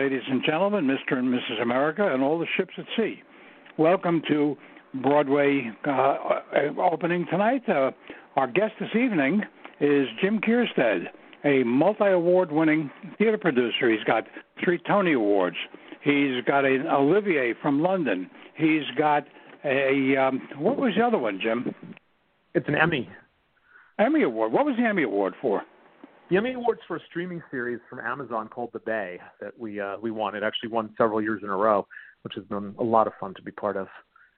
ladies and gentlemen, Mr. and Mrs. America, and all the ships at sea. Welcome to Broadway opening tonight. Our guest this evening is Jim Kierstead, a multi-award-winning theater producer. He's got 3 Tony Awards. He's got an Olivier from London. He's got what was the other one, Jim? It's an Emmy. Emmy Award. What was the Emmy Award for? The Emmy Award's for a streaming series from Amazon called The Bay that we won. It actually won several years in a row, which has been a lot of fun to be part of.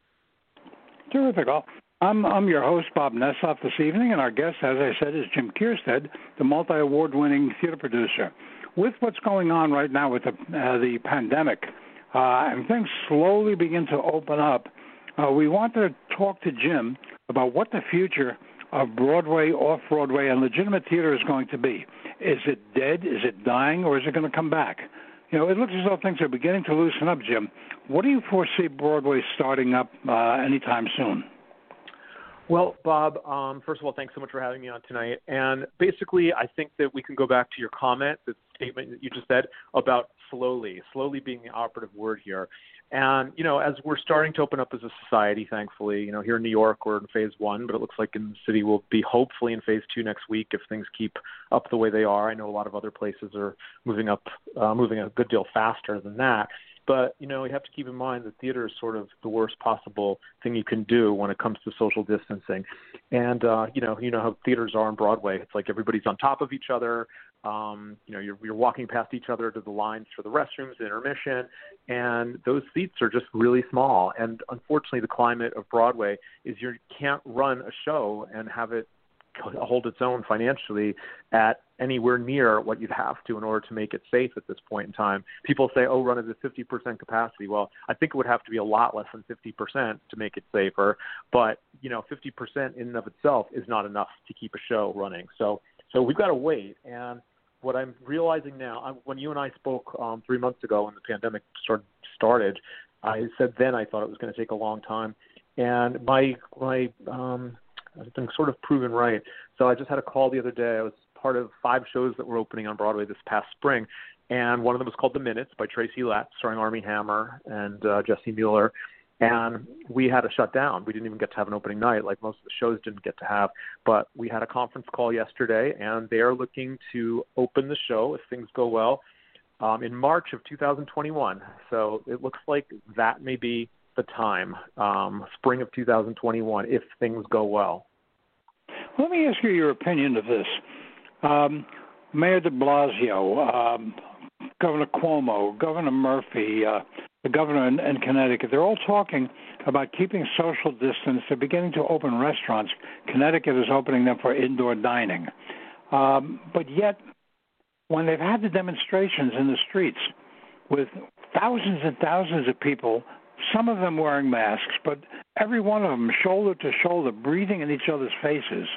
Terrific. I'm your host, Bob Nessoff, this evening, and our guest, as I said, is Jim Kierstead, the multi-award-winning theater producer. With what's going on right now with the pandemic, and things slowly begin to open up, we want to talk to Jim about what the future of Broadway, off-Broadway, and legitimate theater is going to be. Is it dead? Is it dying? Or is it going to come back? You know, it looks as though things are beginning to loosen up, Jim. What do you foresee Broadway starting up anytime soon? Well, Bob, first of all, thanks so much for having me on tonight. And basically, I think that we can go back to your comment, the statement that you just said about slowly being the operative word here. And, you know, as we're starting to open up as a society, thankfully, you know, here in New York, we're in phase 1, but it looks like in the city we'll be hopefully in phase 2 next week if things keep up the way they are. I know a lot of other places are moving a good deal faster than that. But, you know, you have to keep in mind that theater is sort of the worst possible thing you can do when it comes to social distancing. And, you know how theaters are on Broadway. It's like everybody's on top of each other. You know, you're walking past each other to the lines for the restrooms, the intermission, and those seats are just really small. And unfortunately, the climate of Broadway is you can't run a show and have it hold its own financially at anywhere near what you'd have to in order to make it safe at this point in time. People say, oh, run it at 50% capacity. Well, I think it would have to be a lot less than 50% to make it safer. But, you know, 50% in and of itself is not enough to keep a show running. So we've got to wait. And what I'm realizing now, when you and I spoke 3 months ago when the pandemic started, I said then I thought it was going to take a long time. And I've been sort of proven right. So I just had a call the other day. I was part of 5 shows that were opening on Broadway this past spring, and one of them was called The Minutes by Tracy Letts, starring Armie Hammer and Jesse Mueller. And we had to shut down. We didn't even get to have an opening night like most of the shows didn't get to have. But we had a conference call yesterday, and they are looking to open the show, if things go well, in March of 2021. So it looks like that may be the time, spring of 2021, if things go well. Let me ask you your opinion of this. Mayor de Blasio, Governor Cuomo, Governor Murphy, the governor in Connecticut, they're all talking about keeping social distance. They're beginning to open restaurants. Connecticut is opening them for indoor dining. But yet, when they've had the demonstrations in the streets with thousands and thousands of people, some of them wearing masks, but every one of them shoulder to shoulder, breathing in each other's faces.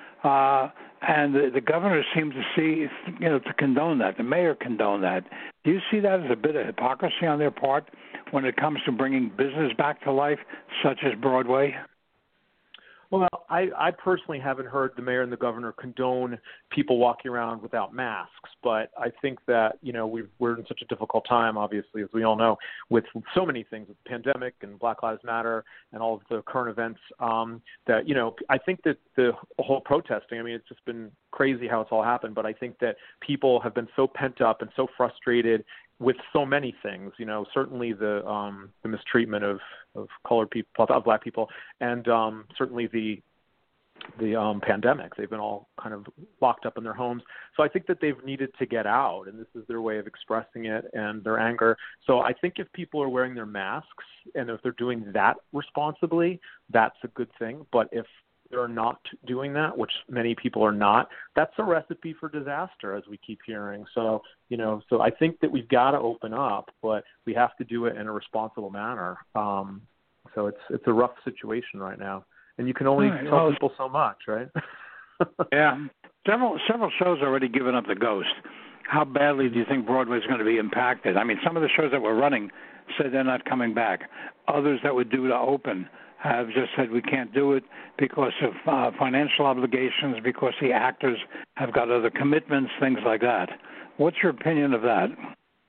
And the governor seemed to condone that. The mayor condoned that. Do you see that as a bit of hypocrisy on their part when it comes to bringing business back to life, such as Broadway? Well, I personally haven't heard the mayor and the governor condone people walking around without masks, but I think that, you know, we're in such a difficult time, obviously, as we all know, with so many things, with the pandemic and Black Lives Matter and all of the current events, that, you know, I think that the whole protesting, I mean, it's just been crazy how it's all happened, but I think that people have been so pent up and so frustrated with so many things, you know, certainly the mistreatment of colored people, of black people, and certainly the pandemic. They've been all kind of locked up in their homes. So I think that they've needed to get out, and this is their way of expressing it and their anger. So I think if people are wearing their masks and if they're doing that responsibly, that's a good thing. But if they're not doing that, which many people are not, that's a recipe for disaster, as we keep hearing. So, you know, so I think that we've got to open up, but we have to do it in a responsible manner. So it's a rough situation right now, and you can only tell people so much, right? Yeah, several shows already given up the ghost. How badly do you think Broadway is going to be impacted? I mean, some of the shows that were running said they're not coming back. Others that were due to open have just said we can't do it because of financial obligations, because the actors have got other commitments, things like that. What's your opinion of that?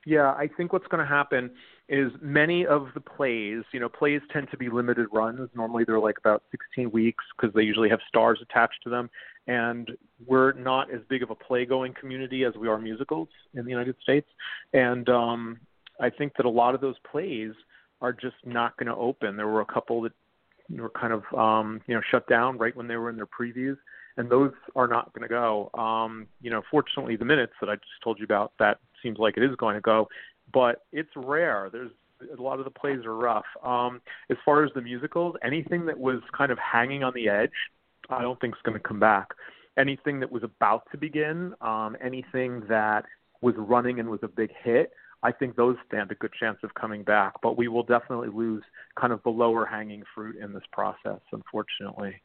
Yeah, I think what's going to happen is many of the plays, plays tend to be limited runs. Normally they're like about 16 weeks because they usually have stars attached to them. And we're not as big of a play-going community as we are musicals in the United States. And I think that a lot of those plays are just not going to open. There were a couple that were kind of, shut down right when they were in their previews. And those are not going to go. Fortunately, the Minutes that I just told you about, that seems like it is going to go, but it's rare. There's a lot of the plays are rough. As far as the musicals, anything that was kind of hanging on the edge, I don't think is going to come back. Anything that was about to begin, anything that was running and was a big hit, I think those stand a good chance of coming back. But we will definitely lose kind of the lower hanging fruit in this process, unfortunately.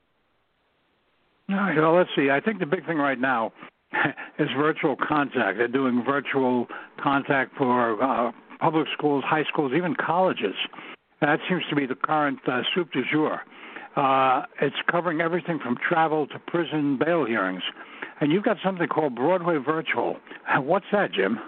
All right, well, let's see. I think the big thing right now is virtual contact. They're doing virtual contact for public schools, high schools, even colleges. That seems to be the current soup du jour. It's covering everything from travel to prison bail hearings. And you've got something called Broadway Virtual. What's that, Jim?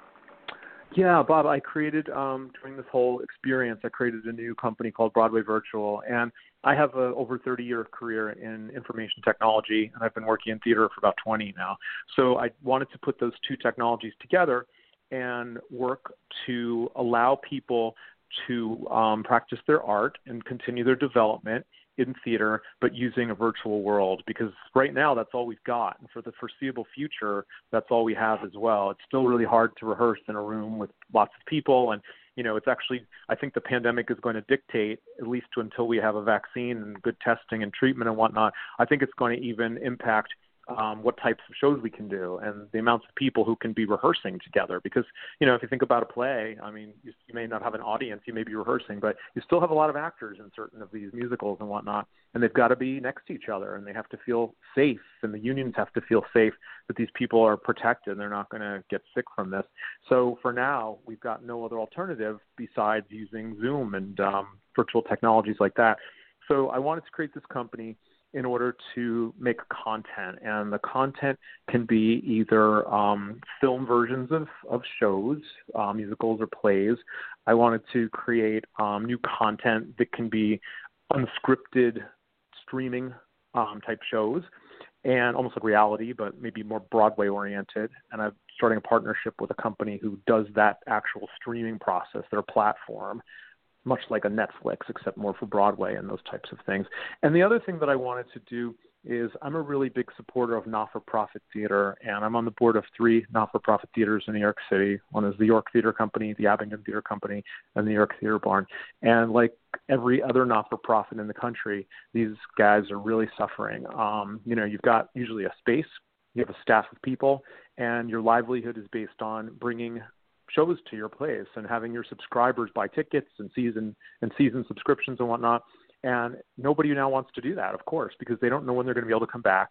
Yeah, Bob, I created, during this whole experience, I created a new company called Broadway Virtual, and I have a over 30-year career in information technology, and I've been working in theater for about 20 now. So I wanted to put those two technologies together and work to allow people to practice their art and continue their development in theater, but using a virtual world, because right now that's all we've got. And for the foreseeable future, that's all we have as well. It's still really hard to rehearse in a room with lots of people. And, it's actually, I think the pandemic is going to dictate, at least until we have a vaccine and good testing and treatment and whatnot, I think it's going to even impact what types of shows we can do and the amounts of people who can be rehearsing together. Because, if you think about a play, I mean, you may not have an audience, you may be rehearsing, but you still have a lot of actors in certain of these musicals and whatnot, and they've got to be next to each other, and they have to feel safe, and the unions have to feel safe that these people are protected and they're not going to get sick from this. So for now, we've got no other alternative besides using Zoom and virtual technologies like that. So I wanted to create this company in order to make content. And the content can be either film versions of shows, musicals or plays. I wanted to create new content that can be unscripted streaming type shows, and almost like reality, but maybe more Broadway oriented. And I'm starting a partnership with a company who does that actual streaming process, their platform, much like a Netflix, except more for Broadway and those types of things. And the other thing that I wanted to do is I'm a really big supporter of not-for-profit theater, and I'm on the board of 3 not-for-profit theaters in New York City. One is the York Theater Company, the Abingdon Theater Company, and the New York Theater Barn. And like every other not-for-profit in the country, these guys are really suffering. You've got usually a space, you have a staff of people, and your livelihood is based on bringing shows to your place and having your subscribers buy tickets and season subscriptions and whatnot. And nobody now wants to do that, of course, because they don't know when they're going to be able to come back.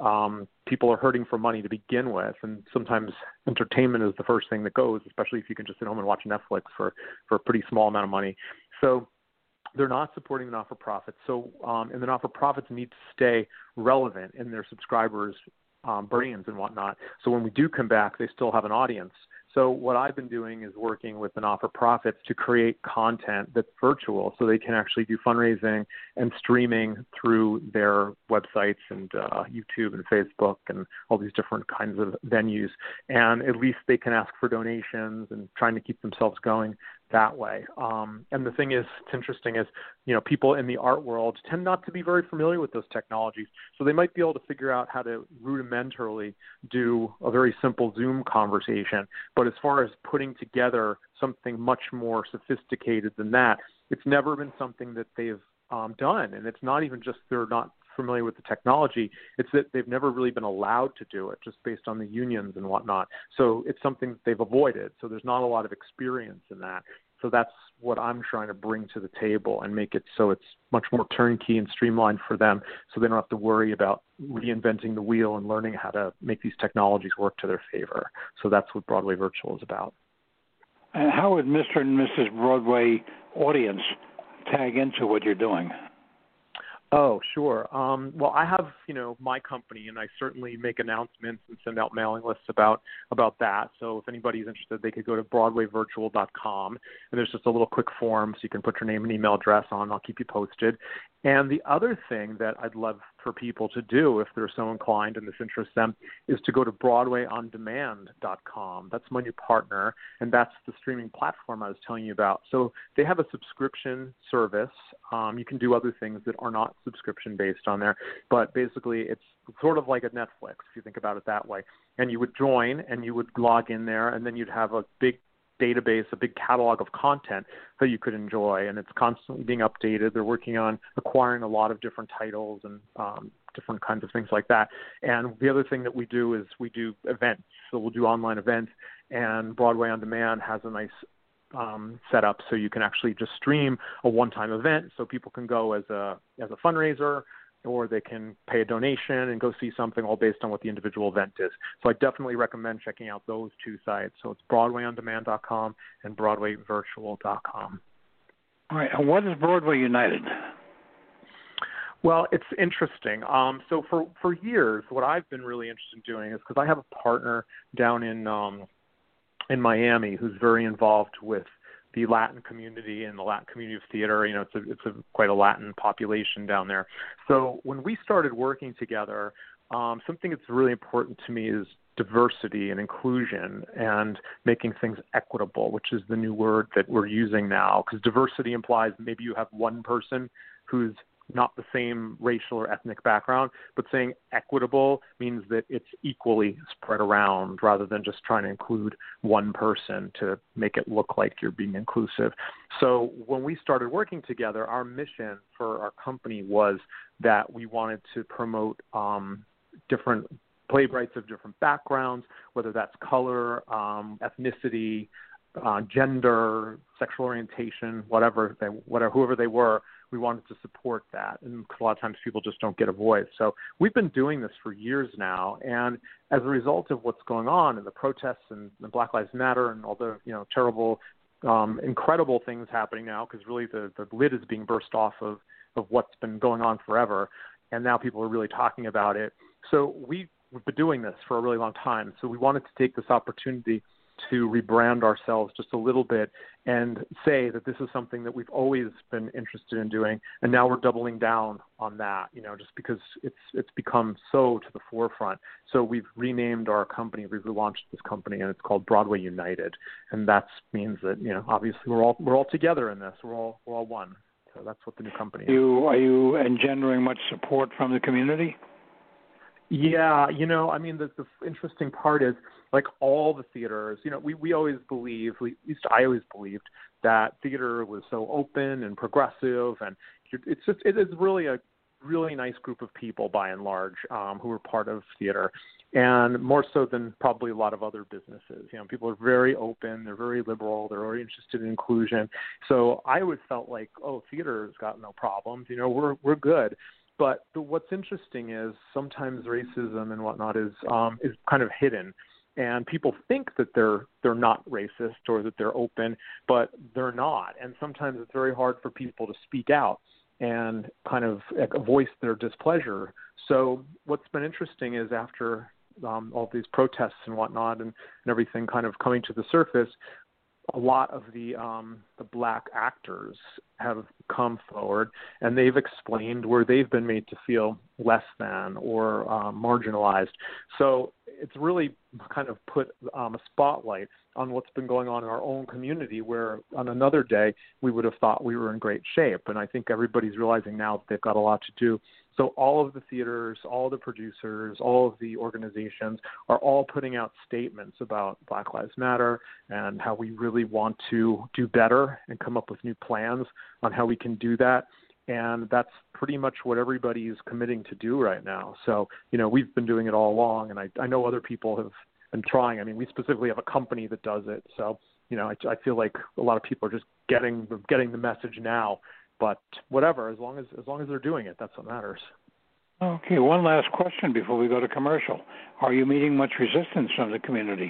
People are hurting for money to begin with, and sometimes entertainment is the first thing that goes, especially if you can just sit home and watch Netflix for a pretty small amount of money. So they're not supporting the not-for-profits. So and the not-for-profits need to stay relevant in their subscribers' brains and whatnot. So when we do come back, they still have an audience. So what I've been doing is working with the not-for-profits to create content that's virtual so they can actually do fundraising and streaming through their websites and YouTube and Facebook and all these different kinds of venues. And at least they can ask for donations and trying to keep themselves going that way. And the thing is, it's interesting is, people in the art world tend not to be very familiar with those technologies. So they might be able to figure out how to rudimentarily do a very simple Zoom conversation. But as far as putting together something much more sophisticated than that, it's never been something that they've done. And it's not even just they're not familiar with the technology, it's that they've never really been allowed to do it just based on the unions and whatnot. So it's something that they've avoided. So there's not a lot of experience in that. So that's what I'm trying to bring to the table and make it so it's much more turnkey and streamlined for them, so they don't have to worry about reinventing the wheel and learning how to make these technologies work to their favor. So that's what Broadway Virtual is about. And how would Mr. and Mrs. Broadway audience tag into what you're doing? Oh, sure. Well, I have, my company, and I certainly make announcements and send out mailing lists about that. So if anybody's interested, they could go to BroadwayVirtual.com, and there's just a little quick form so you can put your name and email address on. I'll keep you posted. And the other thing that I'd love for people to do, if they're so inclined and this interests them, is to go to BroadwayOnDemand.com. That's my new partner, and that's the streaming platform I was telling you about. So they have a subscription service. You can do other things that are not subscription-based on there, but basically it's sort of like a Netflix, if you think about it that way. And you would join, and you would log in there, and then you'd have a big database, a big catalog of content that you could enjoy, and it's constantly being updated. They're working on acquiring a lot of different titles and different kinds of things like that. And the other thing that we do is we do events. So we'll do online events, and Broadway On Demand has a nice setup so you can actually just stream a one-time event, so people can go as a fundraiser, or they can pay a donation and go see something, all based on what the individual event is. So I definitely recommend checking out those two sites. So it's BroadwayOnDemand.com and BroadwayVirtual.com. All right. And what is Broadway United? Well, it's interesting. So for years, what I've been really interested in doing is, because I have a partner down in Miami who's very involved with the Latin community and the Latin community of theater. It's quite a Latin population down there. So when we started working together, something that's really important to me is diversity and inclusion and making things equitable, which is the new word that we're using now, because diversity implies maybe you have one person who's not the same racial or ethnic background, but saying equitable means that it's equally spread around rather than just trying to include one person to make it look like you're being inclusive. So when we started working together, our mission for our company was that we wanted to promote different playwrights of different backgrounds, whether that's color, ethnicity, gender, sexual orientation, whoever they were. We wanted to support that, and a lot of times people just don't get a voice. So we've been doing this for years now, and as a result of what's going on and the protests and the Black Lives Matter and all the terrible, incredible things happening now, because really the lid is being burst off of what's been going on forever, and now people are really talking about it. So we've been doing this for a really long time, so we wanted to take this opportunity to rebrand ourselves just a little bit and say that this is something that we've always been interested in doing, and now we're doubling down on that, just because it's become so to the forefront. So we've renamed our company, we've relaunched this company, and it's called Broadway United, and that means that obviously we're all together in this. We're all one. So that's what the new company is. Are you engendering much support from the community? Yeah, the interesting part is, like all the theaters, we always believe, at least I always believed, that theater was so open and progressive, and it is really a really nice group of people by and large who are part of theater, and more so than probably a lot of other businesses. People are very open, they're very liberal, they're very interested in inclusion. So I always felt like, theater's got no problems, we're good. But what's interesting is sometimes racism and whatnot is kind of hidden, and people think that they're not racist or that they're open, but they're not. And sometimes it's very hard for people to speak out and kind of voice their displeasure. So what's been interesting is after all these protests and whatnot and everything kind of coming to the surface, a lot of the black actors have come forward, and they've explained where they've been made to feel less than or marginalized. So it's really kind of put a spotlight on what's been going on in our own community, where on another day we would have thought we were in great shape. And I think everybody's realizing now that they've got a lot to do. So all of the theaters, all the producers, all of the organizations are all putting out statements about Black Lives Matter and how we really want to do better and come up with new plans on how we can do that. And that's pretty much what everybody's committing to do right now. So, we've been doing it all along, and I know other people have been trying. I mean, we specifically have a company that does it. So, I feel like a lot of people are just getting the message now. But whatever, as long as they're doing it, that's what matters. Okay, one last question before we go to commercial. Are you meeting much resistance from the community?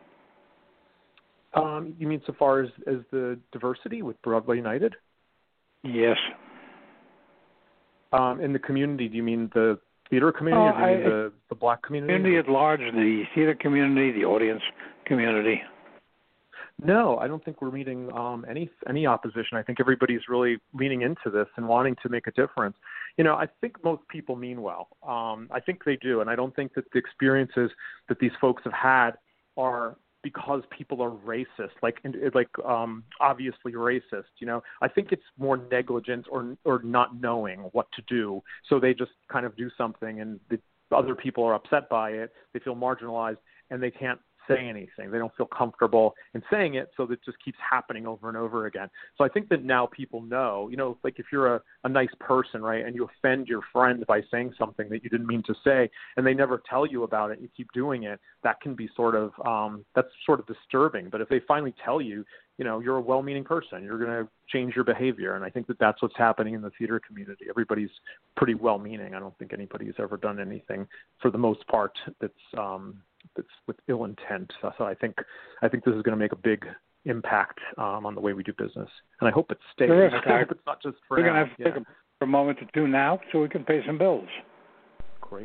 You mean so far as the diversity with Broadway United? Yes. In the community, do you mean the theater community, or do you mean the black community? Community at large, the theater community, the audience community. No, I don't think we're meeting any opposition. I think everybody's really leaning into this and wanting to make a difference. I think most people mean well. I think they do, and I don't think that the experiences that these folks have had are because people are racist, obviously racist. I think it's more negligence or not knowing what to do, so they just kind of do something, and the other people are upset by it. They feel marginalized, and they can't say anything. They don't feel comfortable in saying it, so that just keeps happening over and over again. So I think that now people know, like if you're a nice person, right, and you offend your friend by saying something that you didn't mean to say, and they never tell you about it, and you keep doing it, that can be sort of disturbing. But if they finally tell you, you're a well-meaning person, you're going to change your behavior. And I think that that's what's happening in the theater community. Everybody's pretty well-meaning. I don't think anybody's ever done anything, for the most part, that's with ill intent. So I think this is going to make a big impact on the way we do business, and I hope it stays. I hope it's not just for We're going to have to take a moment or two now so we can pay some bills. Great.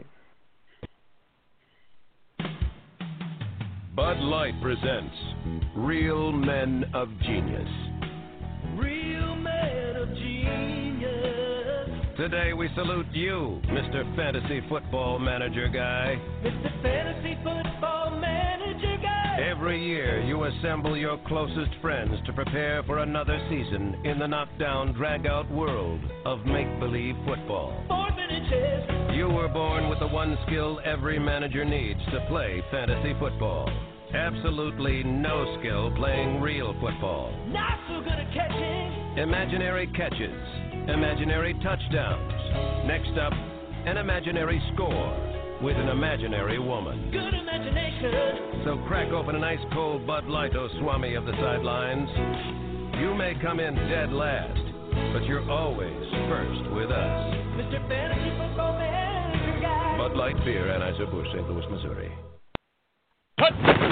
Bud Light presents Real Men of Genius. Real Men of Genius. Today we salute you, Mr. Fantasy Football Manager Guy. Mr. Fantasy Football Manager Guy. Every year you assemble your closest friends to prepare for another season in the knockdown, drag-out world of make-believe football. 4-minute chess. You were born with the one skill every manager needs to play fantasy football. Absolutely no skill playing real football. Not so good at catching. Imaginary catches. Imaginary touchdowns. Next up, an imaginary score with an imaginary woman. Good imagination. So crack open an ice cold Bud Light, oh Swami of the sidelines. You may come in dead last, but you're always first with us. Mr. Fantasy Football Manager Guy. Bud Light Beer, Anheuser-Busch, St. Louis, Missouri. Mike,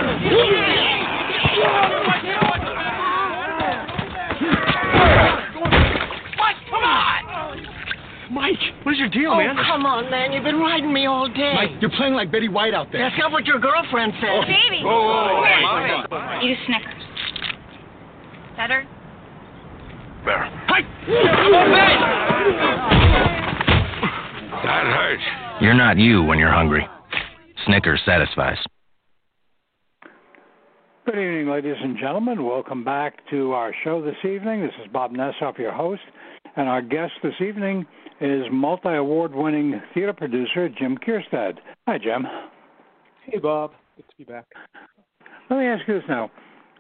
come on! Mike, what is your deal, man? Oh, come on, man. You've been riding me all day. Mike, you're playing like Betty White out there. That's not what your girlfriend said. Oh, baby. Whoa. Eat a Snickers. Better? Better. Mike! That hurt. You're not you when you're hungry. Snickers satisfies. Good evening, ladies and gentlemen. Welcome back to our show this evening. This is Bob Nessoff, your host, and our guest this evening is multi-award-winning theater producer Jim Kierstead. Hi, Jim. Hey, Bob. Good to be back. Let me ask you this now.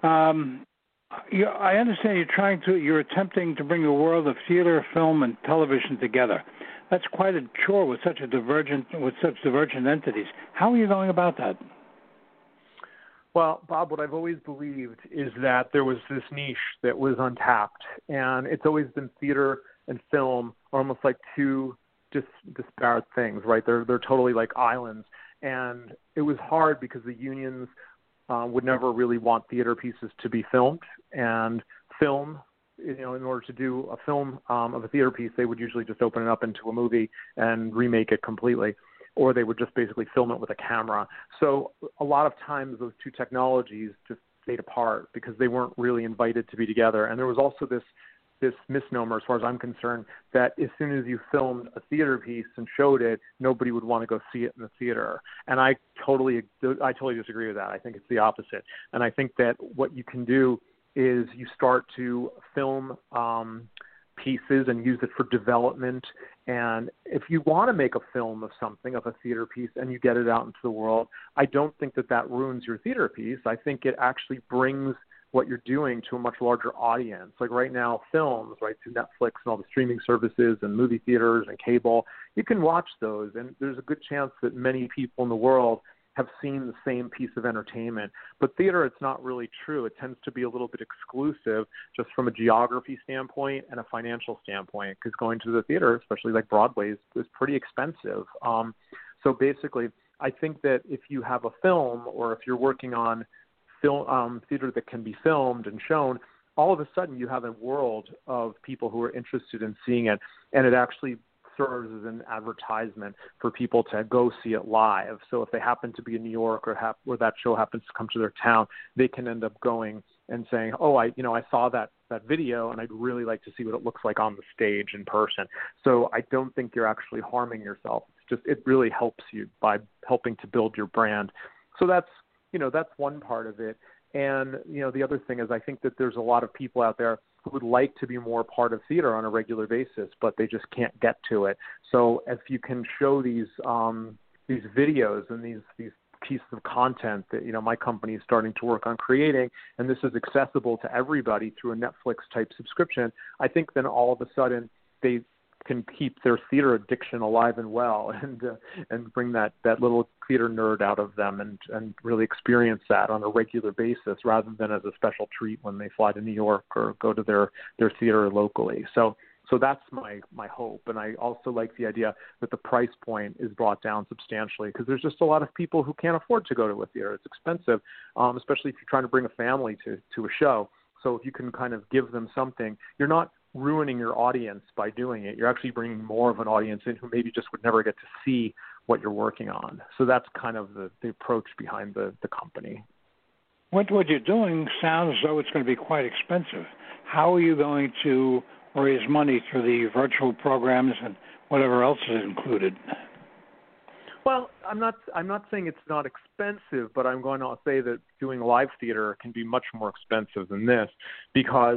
I understand you're attempting to bring the world of theater, film, and television together. That's quite a chore with such divergent entities. How are you going about that? Well, Bob, what I've always believed is that there was this niche that was untapped, and it's always been theater and film are almost like two disparate things, right? They're totally like islands, and it was hard because the unions would never really want theater pieces to be filmed, and film, in order to do a film of a theater piece, they would usually just open it up into a movie and remake it completely, or they would just basically film it with a camera. So a lot of times those two technologies just stayed apart because they weren't really invited to be together. And there was also this misnomer, as far as I'm concerned, that as soon as you filmed a theater piece and showed it, nobody would want to go see it in the theater. And I totally disagree with that. I think it's the opposite. And I think that what you can do is you start to film pieces and use it for development. And if you want to make a film of something, of a theater piece, and you get it out into the world, I don't think that ruins your theater piece. I think it actually brings what you're doing to a much larger audience. Like right now, films, right, through Netflix and all the streaming services and movie theaters and cable, you can watch those, and there's a good chance that many people in the world have seen the same piece of entertainment. But theater, it's not really true. It tends to be a little bit exclusive just from a geography standpoint and a financial standpoint, because going to the theater, especially like Broadway, is pretty expensive. So basically, I think that if you have a film, or if you're working on film theater that can be filmed and shown, all of a sudden you have a world of people who are interested in seeing it, and it actually serves as an advertisement for people to go see it live. So if they happen to be in New York or that show happens to come to their town, they can end up going and saying, oh, I saw that video and I'd really like to see what it looks like on the stage in person. So I don't think you're actually harming yourself. It's just, it really helps you by helping to build your brand. So that's one part of it. And, the other thing is I think that there's a lot of people out there who would like to be more part of theater on a regular basis, but they just can't get to it. So if you can show these videos and these pieces of content that, my company is starting to work on creating, and this is accessible to everybody through a Netflix type subscription, I think then all of a sudden they can keep their theater addiction alive and well, and bring that little theater nerd out of them and really experience that on a regular basis rather than as a special treat when they fly to New York or go to their theater locally. So that's my hope. And I also like the idea that the price point is brought down substantially because there's just a lot of people who can't afford to go to a theater. It's expensive, especially if you're trying to bring a family to a show. So if you can kind of give them something, you're not ruining your audience by doing it. You're actually bringing more of an audience in who maybe just would never get to see what you're working on. So that's kind of the approach behind the company. What you're doing sounds as though it's going to be quite expensive. How are you going to raise money through the virtual programs and whatever else is included? Well, I'm not saying it's not expensive, but I'm going to say that doing live theater can be much more expensive than this because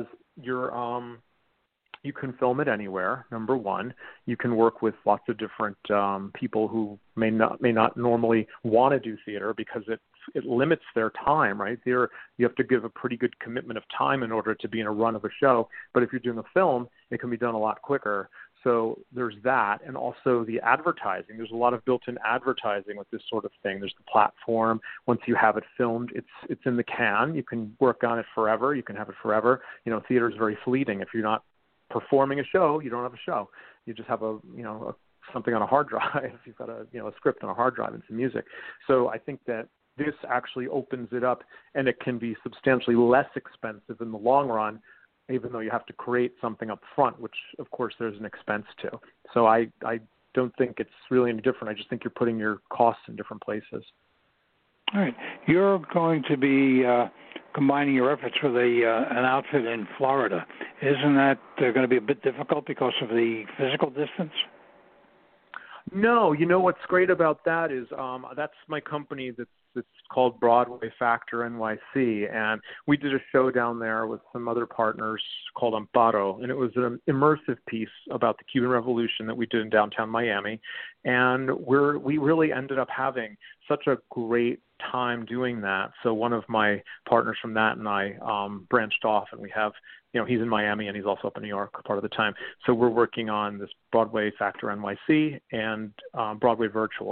you can film it anywhere, number one. You can work with lots of different people who may not normally want to do theater because it limits their time, right? You have to give a pretty good commitment of time in order to be in a run of a show. But if you're doing a film, it can be done a lot quicker. So there's that, and also the advertising. There's a lot of built-in advertising with this sort of thing. There's the platform. Once you have it filmed, it's in the can. You can work on it forever. You can have it forever. Theater is very fleeting. If you're not performing a show, you don't have a show. You just have something on a hard drive. You've got a script on a hard drive and some music. So I think that this actually opens it up, and it can be substantially less expensive in the long run, even though you have to create something up front, which of course there's an expense to. So I don't think it's really any different. I just think you're putting your costs in different places. All right. You're going to be combining your efforts with an outfit in Florida. Isn't that going to be a bit difficult because of the physical distance? No. What's great about that is that's my company that's called Broadway Factor NYC, and we did a show down there with some other partners called Amparo, and it was an immersive piece about the Cuban Revolution that we did in downtown Miami, and we really ended up having such a great time doing that. So one of my partners from that and I branched off, and we have, he's in Miami and he's also up in New York part of the time. So we're working on this Broadway Factor NYC and Broadway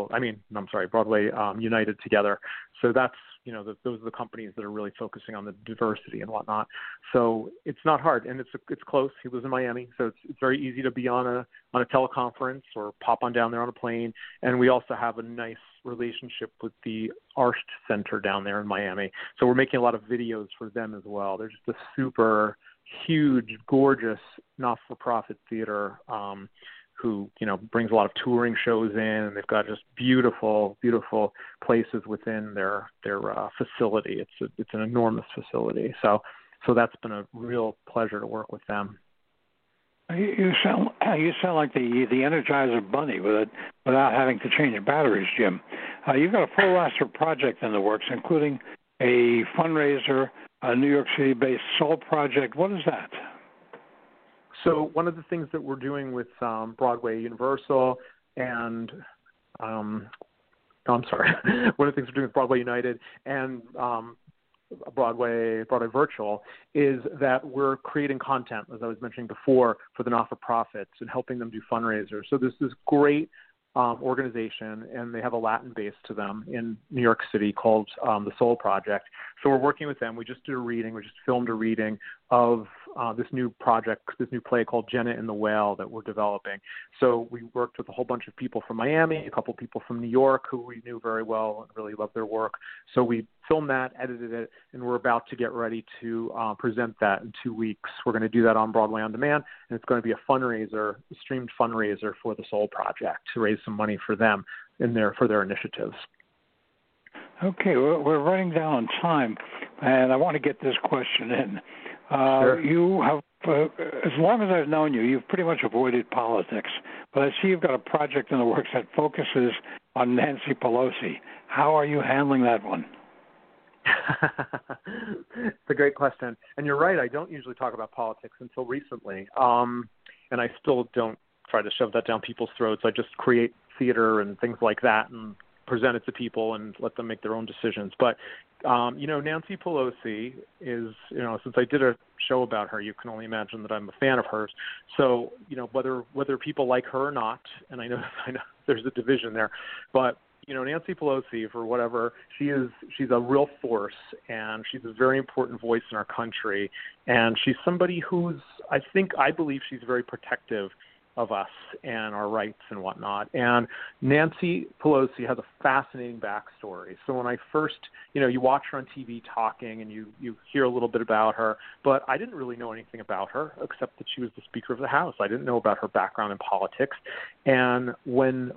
United together. So that's, those are the companies that are really focusing on the diversity and whatnot. So it's not hard, and it's close. He lives in Miami, so it's very easy to be on a teleconference or pop on down there on a plane. And we also have a nice relationship with the Arsht Center down there in Miami. So we're making a lot of videos for them as well. They're just a super huge, gorgeous, not-for-profit theater who, brings a lot of touring shows in, and they've got just beautiful, beautiful places within their facility. It's an enormous facility. So that's been a real pleasure to work with them. You sound like the Energizer Bunny without having to change batteries, Jim. You've got a full roster project in the works, including a fundraiser, a New York City-based Soul Project. What is that? So one of the things that we're doing with Broadway Universal and one of the things we're doing with Broadway United and Broadway Virtual is that we're creating content, as I was mentioning before, for the not-for-profits and helping them do fundraisers. So there's this great organization, and they have a Latin base to them in New York City called the Soul Project. So we're working with them. We just did a reading. We just filmed a reading of this new project, this new play called Jenna and the Whale that we're developing. So we worked with a whole bunch of people from Miami, a couple of people from New York who we knew very well and really loved their work. So we filmed that, edited it, and we're about to get ready to present that in 2 weeks. We're going to do that on Broadway On Demand, and it's going to be a fundraiser, a streamed fundraiser for the Soul Project to raise some money for them for their initiatives. Okay, we're running down on time, and I want to get this question in. Sure. You have, as long as I've known you, you've pretty much avoided politics, but I see you've got a project in the works that focuses on Nancy Pelosi. How are you handling that one? It's a great question. And you're right, I don't usually talk about politics until recently. And I still don't try to shove that down people's throats. I just create theater and things like that and present it to people and let them make their own decisions. But, Nancy Pelosi is, since I did a show about her, you can only imagine that I'm a fan of hers. So, whether people like her or not, and I know there's a division there, but Nancy Pelosi, for whatever, she's a real force, and she's a very important voice in our country, and she's somebody I believe she's very protective of us and our rights and whatnot. And Nancy Pelosi has a fascinating backstory. So when I first, you watch her on TV talking and you hear a little bit about her, but I didn't really know anything about her except that she was the Speaker of the House. I didn't know about her background in politics. And when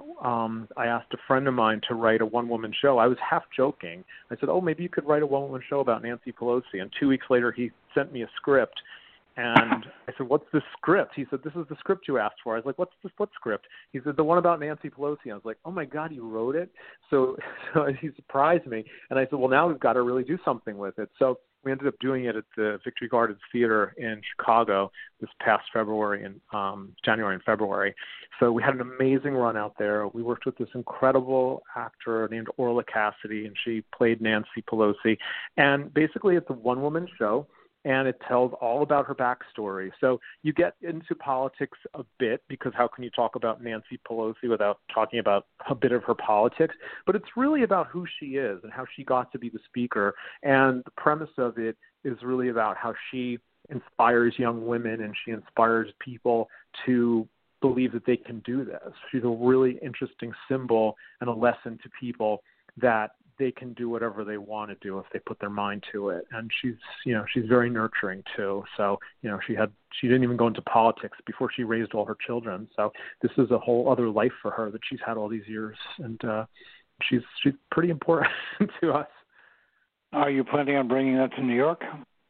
I asked a friend of mine to write a one-woman show, I was half joking. I said, oh, maybe you could write a one-woman show about Nancy Pelosi. And 2 weeks later, he sent me a script. And I said, what's this script? He said, this is the script you asked for. I was like, what script? He said, the one about Nancy Pelosi. I was like, oh, my God, you wrote it? So he surprised me. And I said, well, now we've got to really do something with it. So we ended up doing it at the Victory Gardens Theater in Chicago this past January and February. So we had an amazing run out there. We worked with this incredible actor named Orla Cassidy, and she played Nancy Pelosi. And basically it's a one-woman show, and it tells all about her backstory. So you get into politics a bit, because how can you talk about Nancy Pelosi without talking about a bit of her politics? But it's really about who she is and how she got to be the speaker. And the premise of it is really about how she inspires young women and she inspires people to believe that they can do this. She's a really interesting symbol and a lesson to people that they can do whatever they want to do if they put their mind to it. And she's very nurturing too. So, she didn't even go into politics before she raised all her children. So this is a whole other life for her that she's had all these years. And she's pretty important to us. Are you planning on bringing that to New York?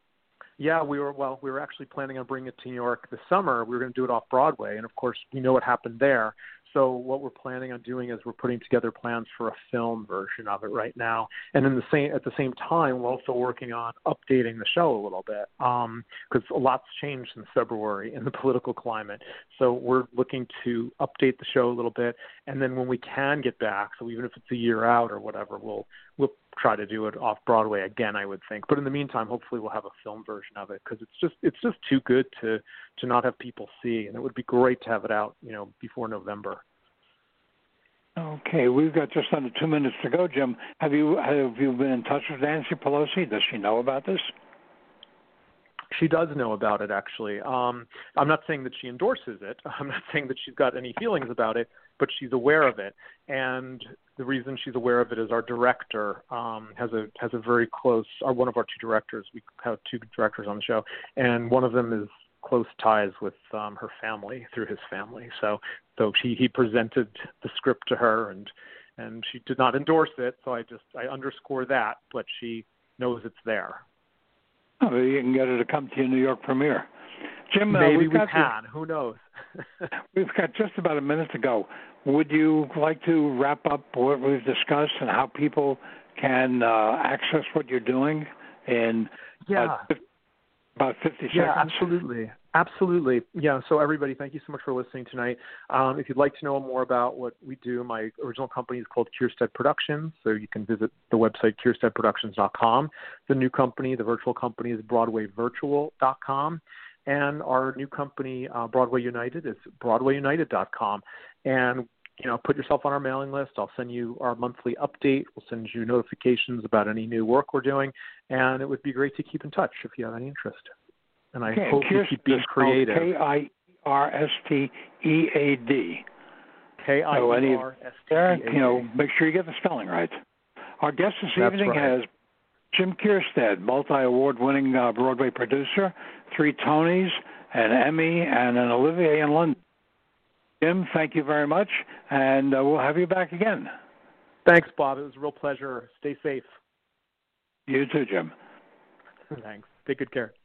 Yeah, we were actually planning on bringing it to New York this summer. We were going to do it off Broadway. And of course we know what happened there. So what we're planning on doing is we're putting together plans for a film version of it right now. And at the same time, we're also working on updating the show a little bit, because a lot's changed since February in the political climate. So we're looking to update the show a little bit. And then when we can get back, so even if it's a year out or whatever, we'll try to do it off Broadway again, I would think. But in the meantime, hopefully we'll have a film version of it, because it's just too good to not have people see. And it would be great to have it out, before November. Okay, we've got just under 2 minutes to go, Jim. Have you been in touch with Nancy Pelosi? Does she know about this? She does know about it, actually. I'm not saying that she endorses it. I'm not saying that she's got any feelings about it, but she's aware of it. And the reason she's aware of it is our director has a very close, one of our two directors. We have two directors on the show, and one of them is close ties with her family through his family. So he presented the script to her, and she did not endorse it. So I underscore that, but she knows it's there. Oh, maybe you can get her to come to your New York premiere. Jim, maybe we can. Who knows? We've got just about a minute to go. Would you like to wrap up what we've discussed and how people can access what you're doing in about 50 seconds? Yeah, absolutely. Yeah, so everybody, thank you so much for listening tonight. If you'd like to know more about what we do, my original company is called Kierstead Productions, so you can visit the website kiersteadproductions.com. The new company, the virtual company, is BroadwayVirtual.com. And our new company, Broadway United, is BroadwayUnited.com. And, put yourself on our mailing list. I'll send you our monthly update. We'll send you notifications about any new work we're doing. And it would be great to keep in touch if you have any interest. And I hope you keep being creative. Kirstead. Kirstead. Make sure you get the spelling right. Our guest this evening has Jim Kirstead, multi-award-winning Broadway producer, 3 Tonys, an Emmy, and an Olivier in London. Jim, thank you very much, and we'll have you back again. Thanks, Bob. It was a real pleasure. Stay safe. You too, Jim. Thanks. Take good care.